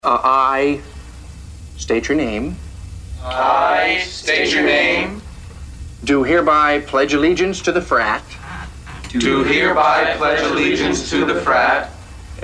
I state your name. I state your name. Do hereby pledge allegiance to the frat. Do hereby pledge allegiance to the frat.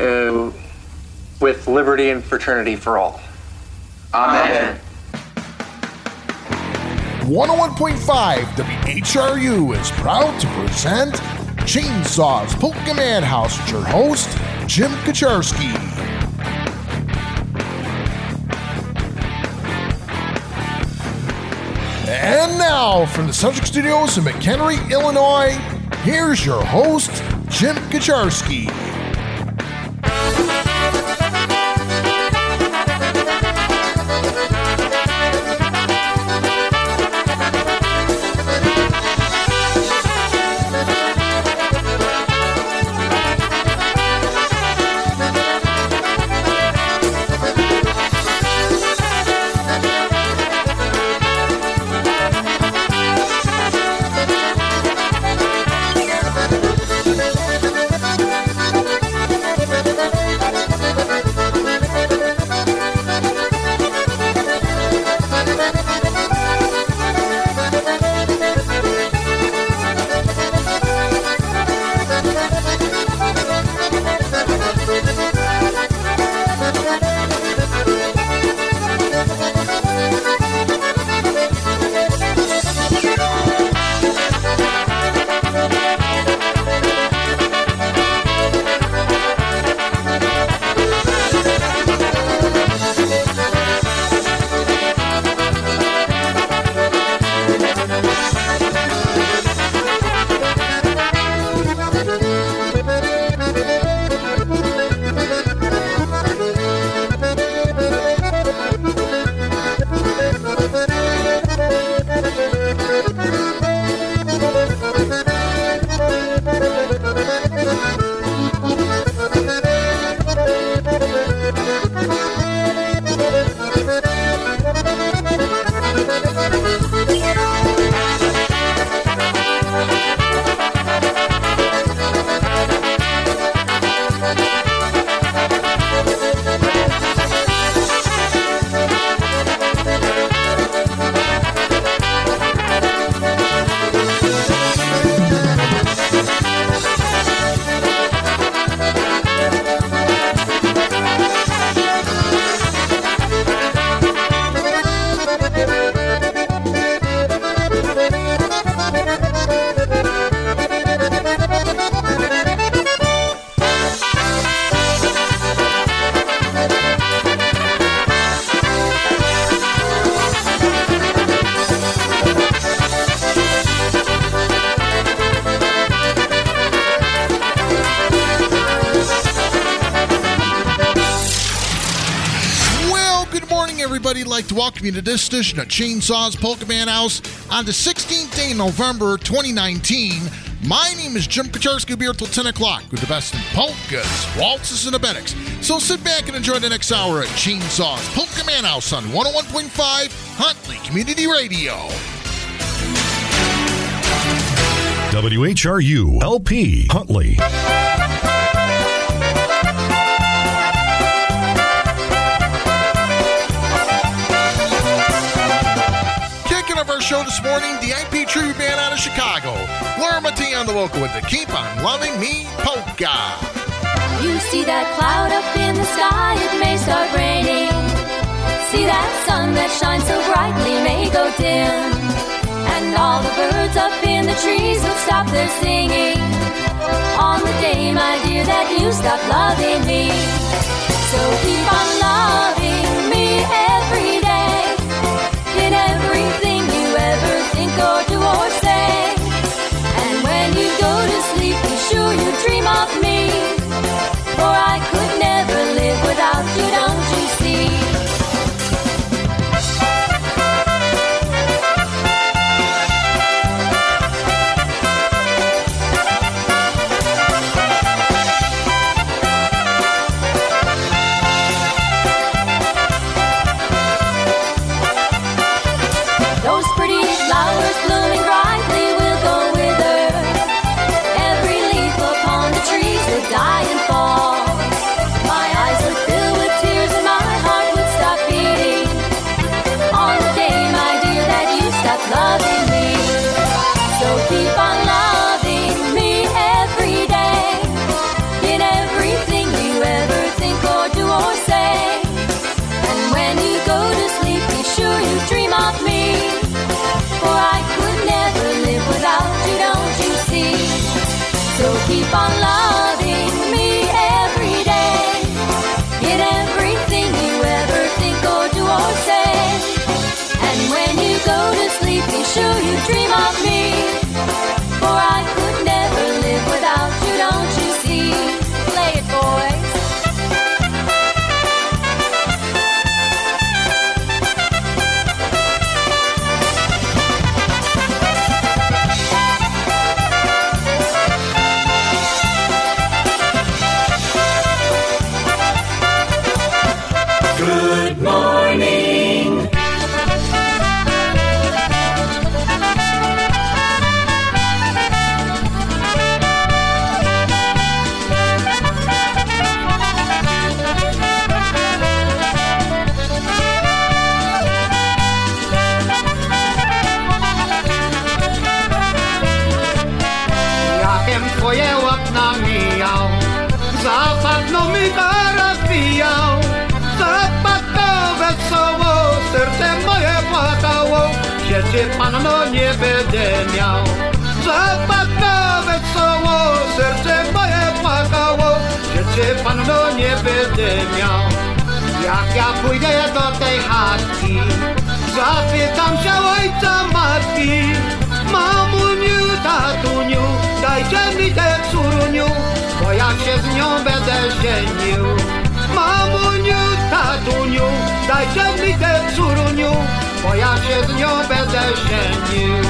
With liberty and fraternity for all. Amen. 101.5 WHRU is proud to present Chainsaws Polka Madhouse with your host, Jim Kaczarski. And now, from the Subject Studios in McHenry, Illinois, here's your host, Jim Kaczarski. To welcome you to this edition of Chainsaws Polka Madhouse on the 16th day of November 2019. My name is Jim Kaczarski. We'll be here till 10 o'clock with the best in polkas, waltzes, and abetics. So sit back and enjoy the next hour at Chainsaws Polka Madhouse on 101.5 Huntley Community Radio. WHRU LP Huntley. Show this morning, the IP Tribute Band out of Chicago. Laura Mattei on the vocal with the Keep on Loving Me polka. You see that cloud up in the sky, it may start raining. See that sun that shines so brightly may go dim. And all the birds up in the trees will stop their singing on the day, my dear, that you stop loving me. So keep on loving me every day, in everything ever think or do or say. And when you go to sleep, be sure you dream of me, for I could never live without you, don't you see? Good morning. Twoje okna mijał, zapadną mi rozbijał, zapadło wesoło, serce moje płakało, dzieci panno nie będę miał. Zapadło wesoło, serce moje płakało, dzieci panno nie będę miał. Jak ja pójdę do tej chatki, zapytam się ojca matki, mamuniu, tatuniu, dajcie mi tę córuniu, bo ja się z nią będę żenił. Mamuniu, tatuniu, dajcie mi tę córuniu, bo ja się z nią będę żenił.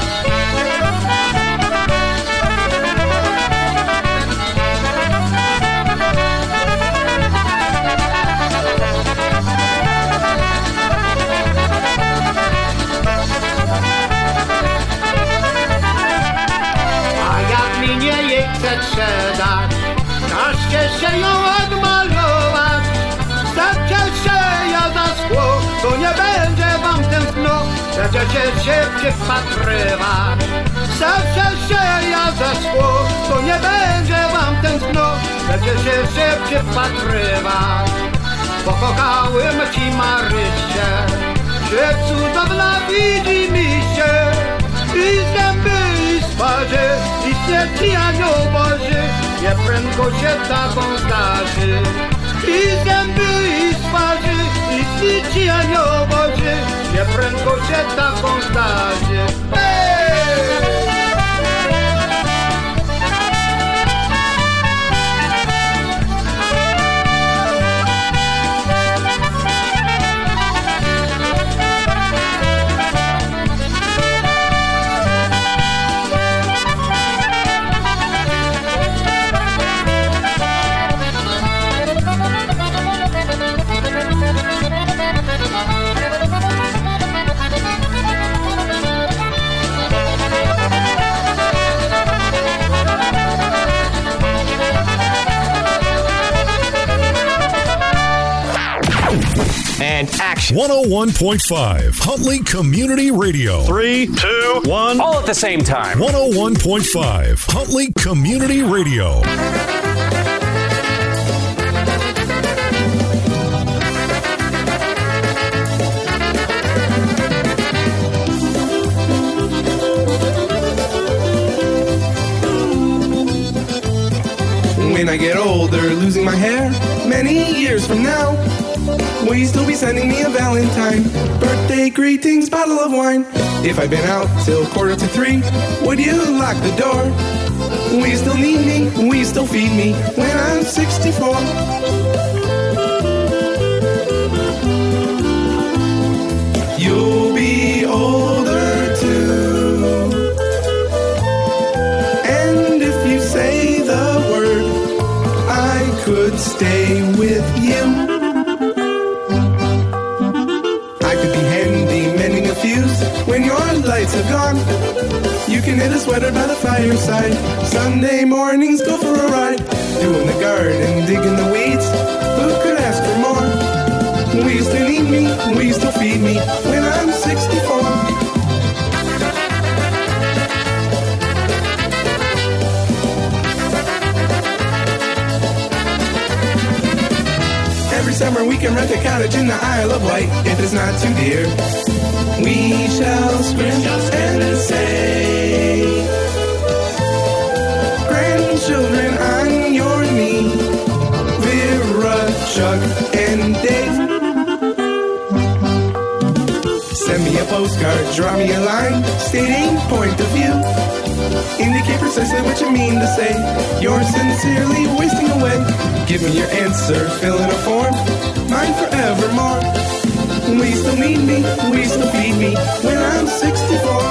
Sprzedać, każcie się ją odmalować, stawcie się ja za szkło, to nie będzie wam tęskno, będziecie się przypatrywać. Stawcie się ja za szkło, to nie będzie wam tęskno, będziecie się przypatrywać. Pokochałem ci Marysię, że cudowna widzi mi się, i zęby i twarzy, i serce anioł Boży, nie prędko się taką zdarzy. I zęby i twarzy, i serce anioł Boży, nie prędko się taką zdarzy. And action. 101.5 Huntley Community Radio. 3, 2, 1. All at the same time. 101.5 Huntley Community Radio. When I get older, losing my hair, many years from now, will you still be sending me a Valentine? Birthday greetings, bottle of wine. If I've been out till 2:45, would you lock the door? Will you still need me? Will you still feed me when I'm 64? You'll be older too. And if you say the word, I could stay with you. When your lights have gone, you can knit a sweater by the fireside. Sunday mornings, go for a ride. Doing the garden, digging the weeds. Who could ask for more? Will you still need me? Will you still feed me when I'm 64? Every summer we can rent a cottage in the Isle of Wight if it's not too dear. We shall scrimp and say, grandchildren on your knee, Vera, Chuck, and Dave. Send me a postcard, draw me a line, stating point of view. Indicate precisely what you mean to say. You're sincerely wasting away. Give me your answer, fill in a form, mine forevermore. Will you still need me? Will you still feed me when I'm 64?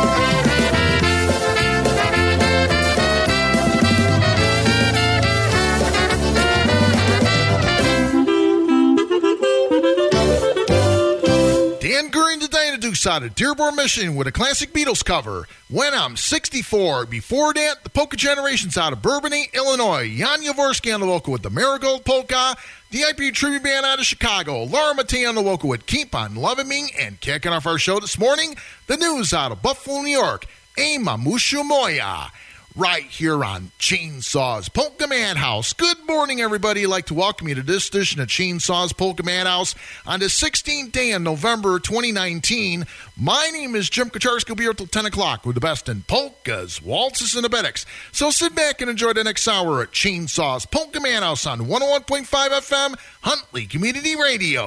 Ken Gurry today to do out of Dearborn, Michigan with a classic Beatles cover, When I'm 64. Before that, the Polka Generations out of Bourbonnais, Illinois. Jan Jaworski on the vocal with the Marigold Polka. The IPU Tribute Band out of Chicago. Laura Mattei on the vocal with Keep on Loving Me. And kicking off our show this morning, the news out of Buffalo, New York. A Mamusha Moya. Right here on Chainsaws Polka Madhouse. Good morning, everybody. I'd like to welcome you to this edition of Chainsaws Polka Madhouse on the 16th day of November 2019. My name is Jim Kacharski. We'll be here till 10 o'clock with the best in polkas, waltzes, and abetics. So sit back and enjoy the next hour at Chainsaws Polka Madhouse on 101.5 FM, Huntley Community Radio.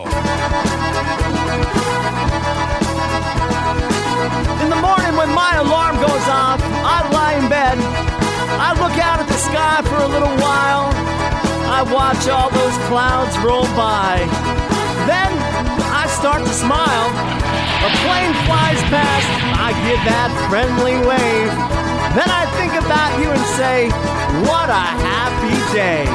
In the morning when my alarm goes off, I lie in bed. I look out at the sky for a little while. I watch all those clouds roll by. Then I start to smile. A plane flies past. I give that friendly wave. Then I think about you and say, what a happy day.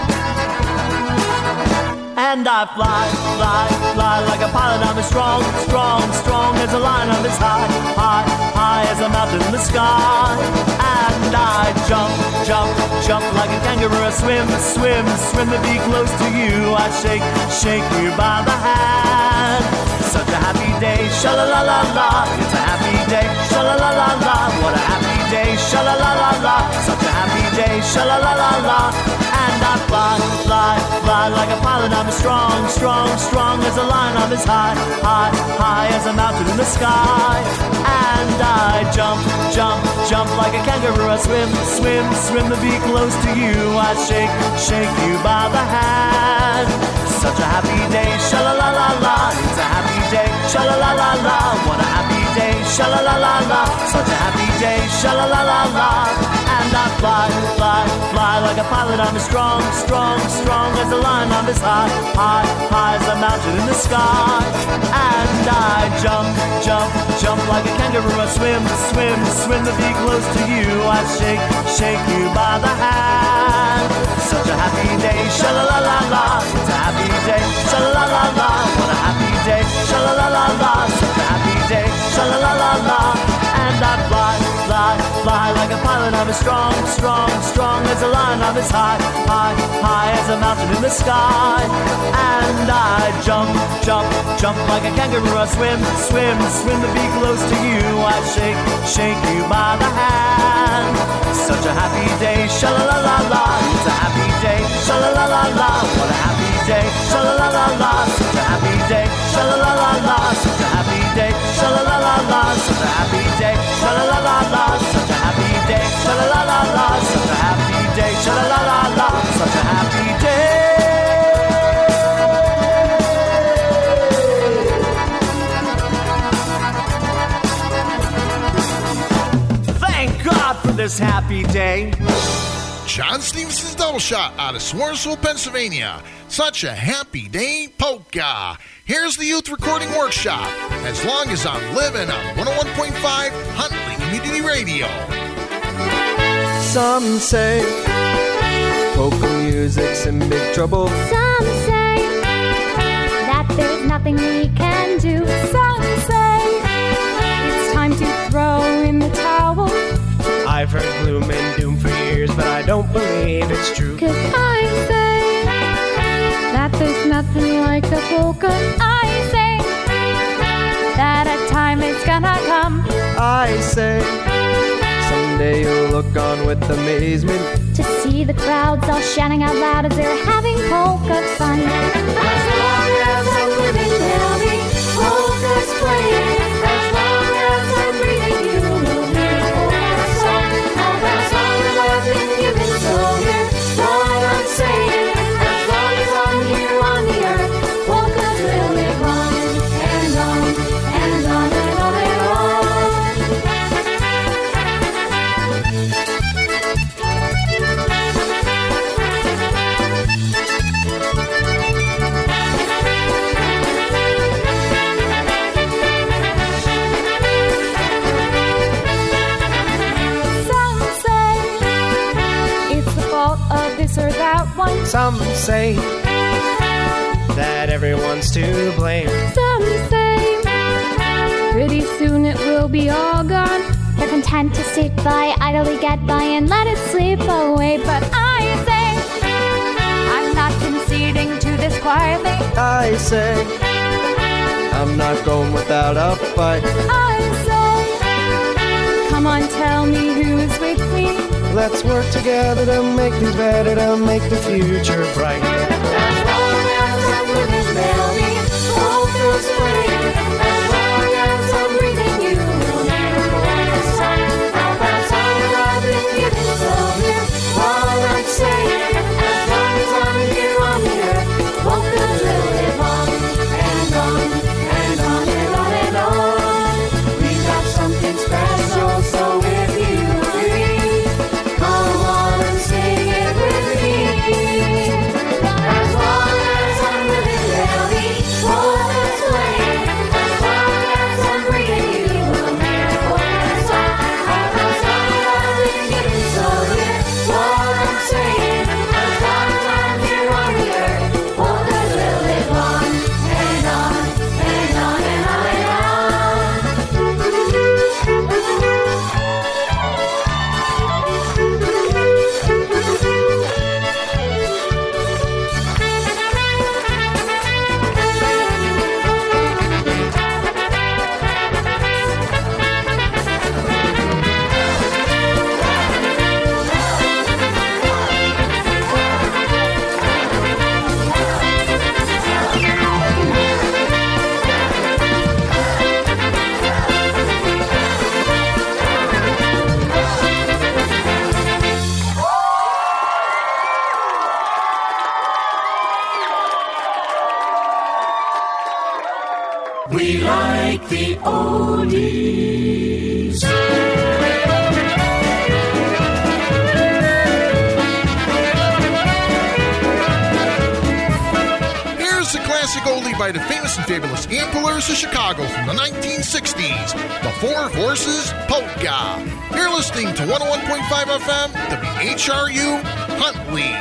And I fly, fly, fly like a pilot. I'm as strong, strong, strong as a lion. I'm as high, high, high as a mountain in the sky. And I jump, jump, jump like a kangaroo. I swim, swim, swim to be close to you. I shake, shake you by the hand. Such a happy day, sha-la-la-la-la. It's a happy day, sha-la-la-la-la. What a happy day, sha-la-la-la-la. Such a happy day, sha-la-la-la-la. And I fly, fly, fly like a pilot. I'm as strong, strong, strong as a lion. I'm as high, high, high as a mountain in the sky. And I jump, jump, jump like a kangaroo. I swim, swim, swim to be close to you. I shake, shake you by the hand. Such a happy day, sha-la-la-la-la. It's a happy day, sha-la-la-la-la. What a happy day, sha-la-la-la-la. Such a happy day, sha-la-la-la-la. And I fly, fly, fly like a pilot. I'm as strong, strong, strong as a lion. I'm as high, high, high as a mountain in the sky. And I jump, jump, jump like a kangaroo. I swim, swim, swim to be close to you. I shake, shake you by the hand. Such a happy day, sha-la-la-la-la. It's a happy day, sha-la-la-la-la. What a happy day, sha-la-la-la-la. Such a happy day, sha-la-la-la-la. And I fly, fly, fly like a pilot. I'm as strong, strong, strong as a lion. I'm as high, high, high as a mountain in the sky. And I jump, jump, jump like a kangaroo. I swim, swim, swim to be close to you. I shake, shake you by the hand. Such a happy day, sha-la-la-la-la. It's a happy day, sha-la-la-la-la. What a happy day, sha-la-la-la-la. Such a happy day, sha-la-la-la-la. Such a happy day, sha-la-la-la-la. Such a happy day, sha-la-la-la-la. Such a happy day, sha-la-la-la-la. Such a happy day, sha-la-la-la-la. Such a happy day. Thank God for this happy day. John Stevenson's Double Shot out of Swarsville, Pennsylvania. Such a happy day, polka. Here's the Youth Recording Workshop. As long as I'm living on 101.5 Huntley Community Radio. Some say polka music's in big trouble. Some say that there's nothing we can do. Some say it's time to throw in the towel. I've heard gloom and doom for years, but I don't believe it's true. 'Cause I say that there's nothing like the polka. I say that a time is gonna come. I say someday you'll look on with amazement to see the crowds all shouting out loud as they're having polka fun. As long as I'm living, there'll be polkas playing. As long as I'm breathing, you will hear that song. All that song that I've been given, so here's what I'm saying. As long as I'm here on the earth, polkas will live on and on and on and on and on. Or that one. Some say that everyone's to blame. Some say be all gone. They're content to sit by, idly get by and let it slip away. But I say, I'm not conceding to this quiet thing. I say, I'm not going without a fight. I say, come on, tell me who's with me. Let's work together to make things better, to make the future bright. As long as I'm living, there'll be hope through spring. As long as I'm breathing, you will never go the sun. I'll pass on what I've been given, so here's all I'm saying. As long as I'm here on the earth, hope that we'll live on and on and on and on and on. We've got something special, so if you agree, come on and sing it with me. As long as I'm living, there'll be hope that's playing. As long as I'm breathing, you will never go the sun. I'll pass on what I've been given, so here's what I'm saying. As long as I'm here on the earth, hope that we'll live on and on and on and on and on. We like the oldies. Here's a classic oldie by the famous and fabulous Antlers of Chicago from the 1960s, the Four Horses Polka. You're listening to 101.5 FM, WHRU, Huntley.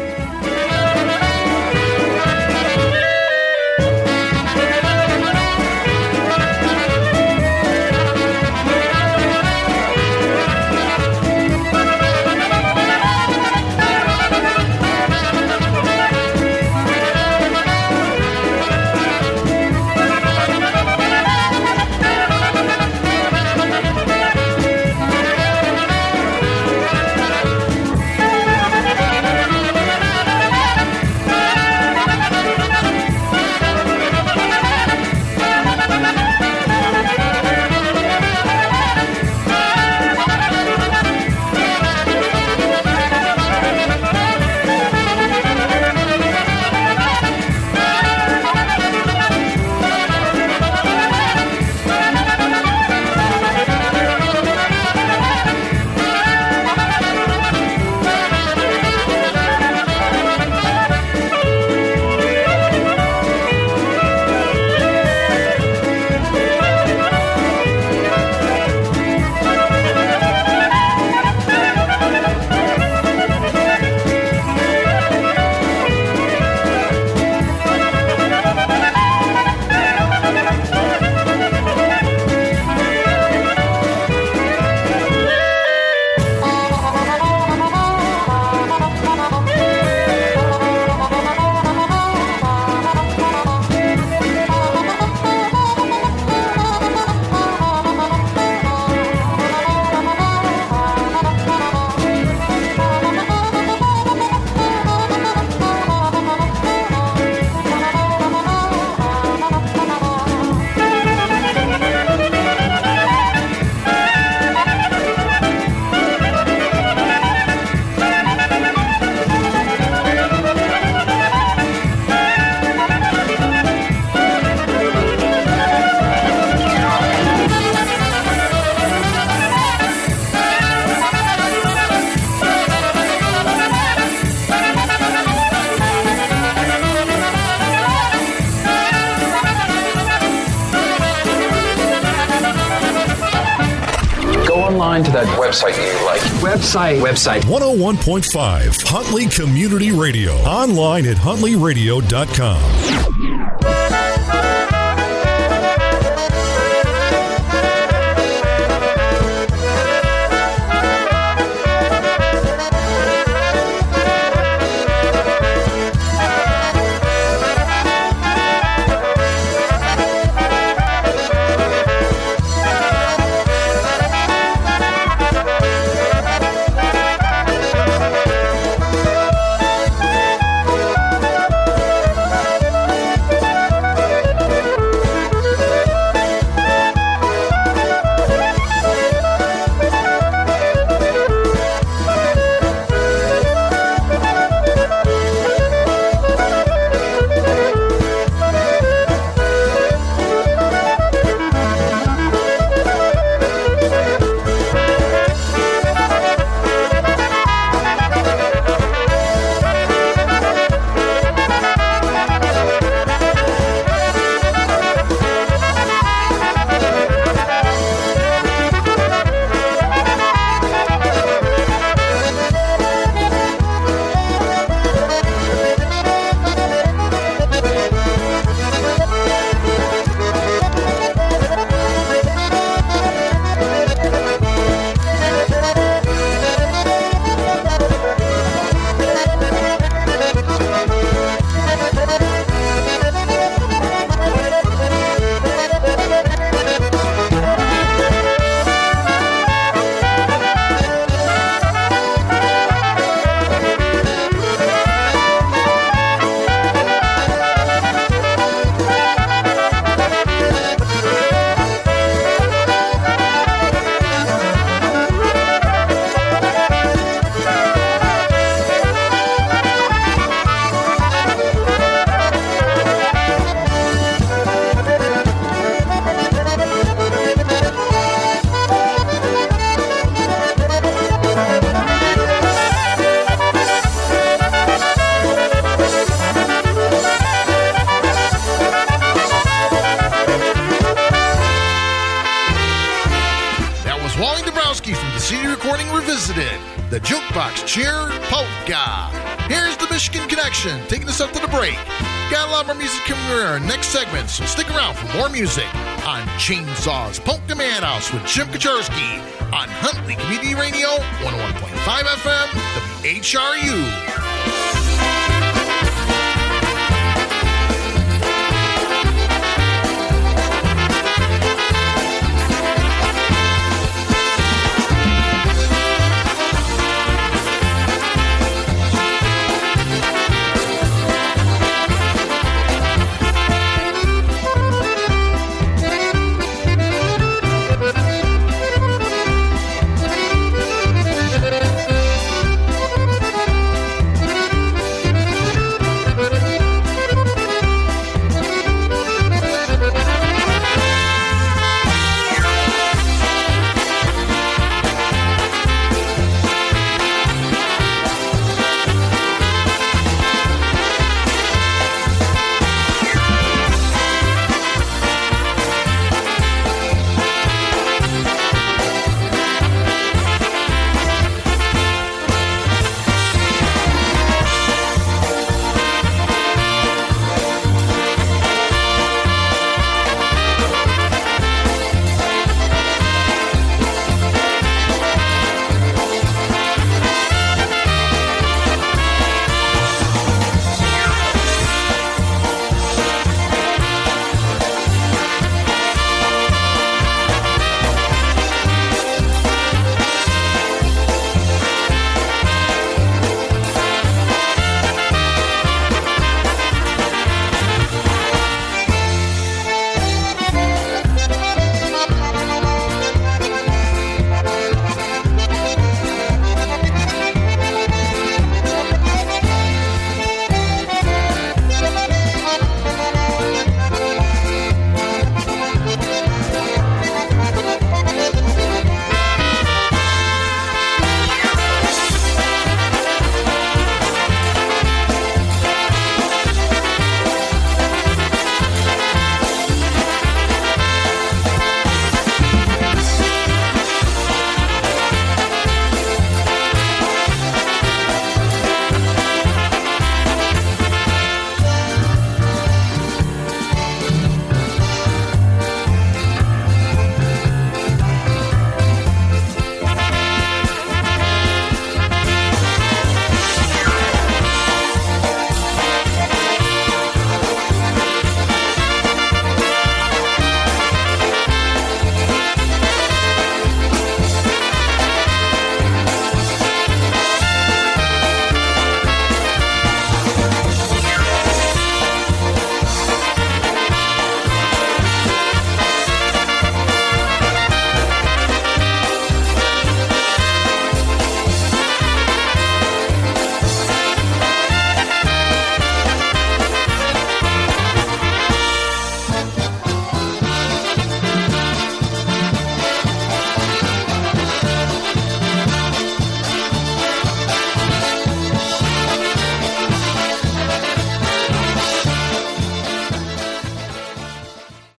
online to that website you like. Website. 101.5 Huntley Community Radio. Online at huntleyradio.com. the Jukebox Cheer Polka. Here's the Michigan Connection, taking us up to the break. Got a lot more music coming in our next segment, so stick around for more music on Chainsaws Polka Madhouse with Jim Kaczorski on Huntley Community Radio, 101.5 FM, WHRU.